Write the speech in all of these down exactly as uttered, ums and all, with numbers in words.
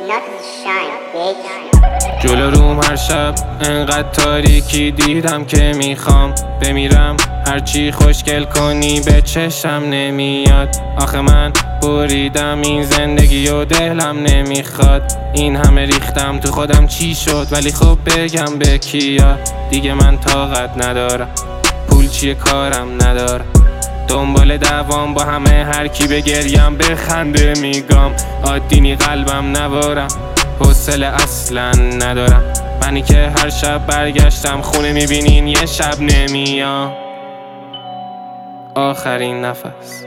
جلو روم هر شب انقدر تاریکی دیدم که میخوام بمیرم. هرچی خوشگل کنی به چشم نمیاد. آخه من بریدم این زندگی و دلم نمیخواد. این همه ریختم تو خودم چی شد، ولی خب بگم به کیا. دیگه من طاقت ندارم، پول چیه کارم ندارم. دنبال دوام با همه، هر کی به گریم به خنده میگم. عادی قلبم نوارم، حوصله اصلا ندارم. منی که هر شب برگشتم خونه میبینین یه شب نمیام. آخرین نفس،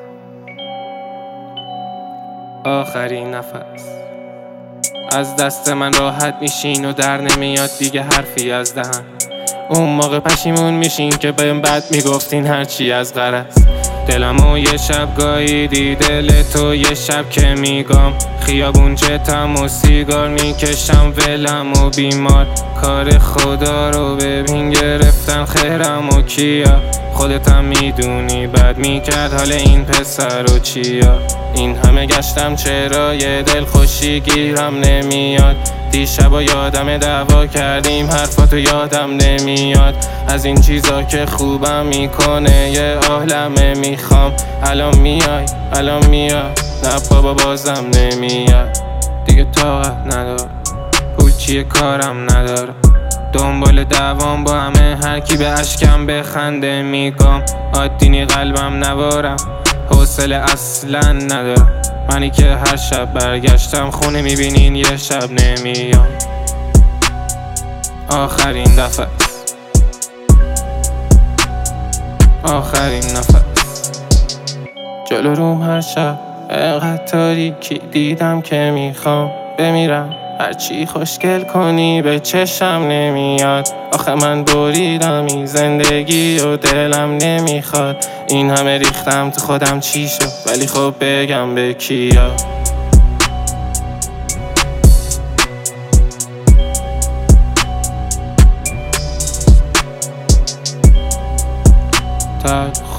آخرین نفس. از دست من راحت میشین و در نمیاد دیگه حرفی از دهن. اون موقع پشیمون میشین که بهم بد میگفتین هرچی از غرض. دلمو یه شب گاییدی، دل تو یه شب که میگم. خیابون جتم و سیگار میکشم ولم و بیمار. کار خدا رو ببین گرفتن خیرم و کیا. خودتم میدونی بد میکرد حال این پسر و چیا. این همه گشتم چرا یه دل خوشی گیرم نمیاد. دیشبا یادم دعوا کردیم حرفاتو یادم نمیاد. از این چیزا که خوبم میکنه یه عالمه میخوام. الان میای الان میای، نه بابا بازم نمیاد. دیگه طاقت ندارم، پول چیه کارم ندارم. دنبال دوام با همه، هر کی به اشکم بخنده میگم. عادی قلبم نوارم، حوصله اصلا ندارم. منی که هر شب برگشتم خونه میبینین یه شب نمیام. آخرین نفس، آخرین نفس. جلو روم هر شب انقدر تاریکی دیدم که میخوام بمیرم. هرچی خوشگل کنی به چشم نمیاد. آخه من بریدم این زندگی و دلم نمیخواد. این همه ریختم تو خودم چی شد، ولی خب بگم به کیا. تا